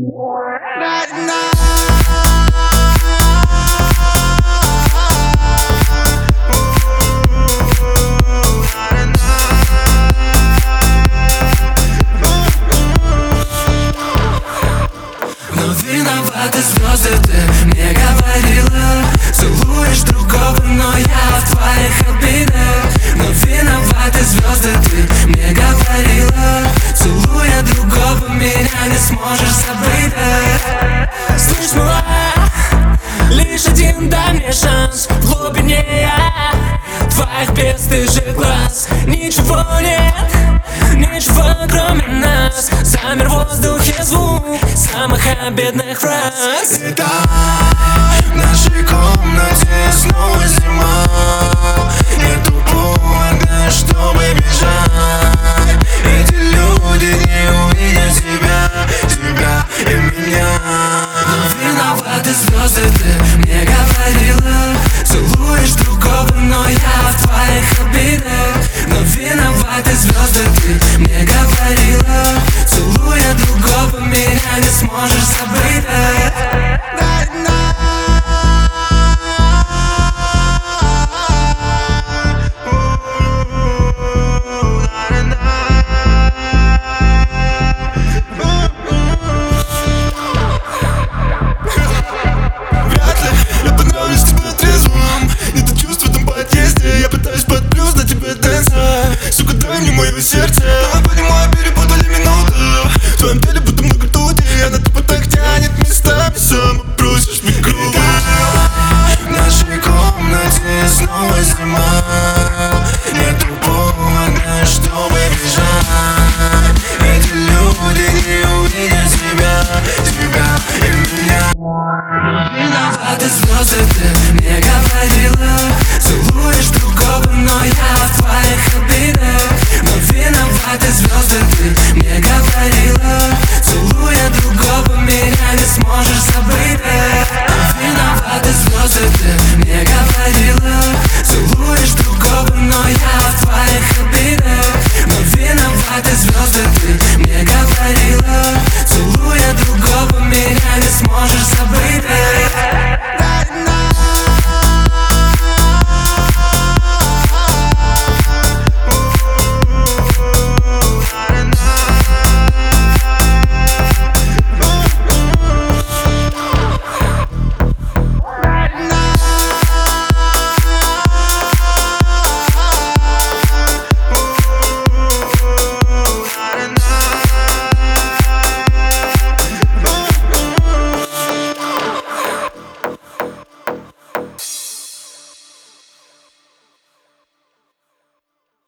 Но виноваты звезды, ты мне говорила. Целуешь другого, но я в твоих обидах. Но виноваты звезды, ты мне говорила. Целуя другого, меня не сможешь забыть. Слышь, малая, лишь один дай мне шанс. В глубине я твоих бесстыжих глаз. Ничего нет, ничего кроме нас. Замер в воздухе звук самых обидных фраз. Итак, в нашей комнате снова зима.